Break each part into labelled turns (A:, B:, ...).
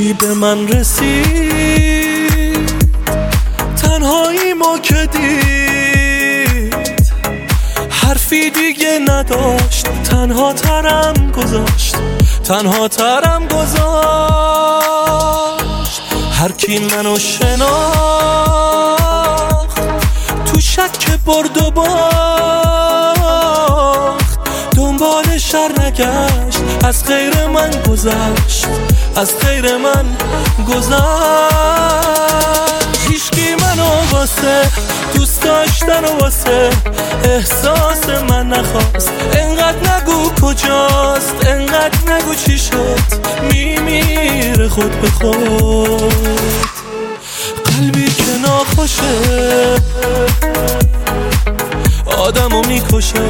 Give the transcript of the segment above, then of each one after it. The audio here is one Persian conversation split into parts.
A: کی به من رسید تنهایی ما که دید حرفی دیگه نداشت تنها ترم گذاشت هر کی منو شناخت تو شک برد و باخت دنبال شر نگشت از غیر من گذشت هیچکی منو واسه دوست داشتن و واسه احساس من نخواست انقدر نگو کجاست انقدر نگو چی شد میمیره خود به خود قلبی که ناخوشه آدمو میکشه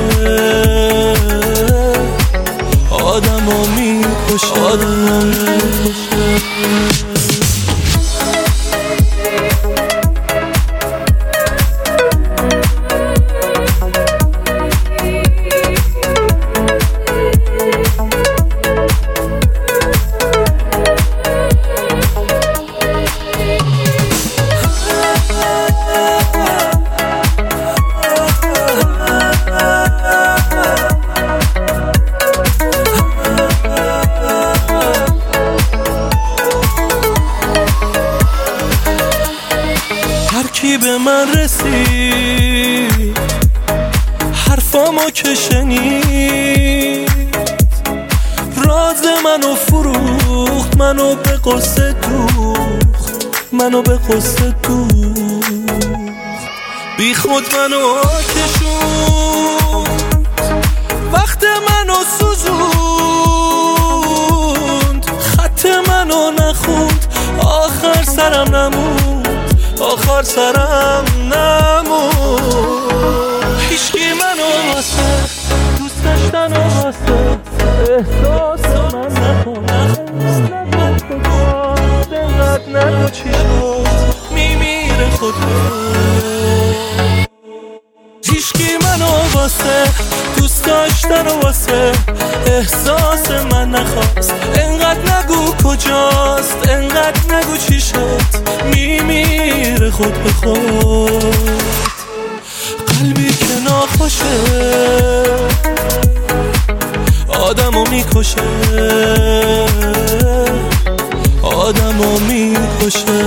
A: هر کی به من رسید حرفامو که شنید راز منو فروخت منو به قصه دوخت بی خود منو کشوند وقت منو سوزوند خط منو نخوند آخر سرم نموند هیچکی منو واسه دوست داشتن و واسه احساس من نخواست انقدر نگو چی شد میمیره خود هیچکی منو واسه دوست داشتن و واسه احساس من نخواست انقدر نگو کجاست انقدر نگو چی شد میمیره خود به خود قلبی که ناخوشه آدمو میکشه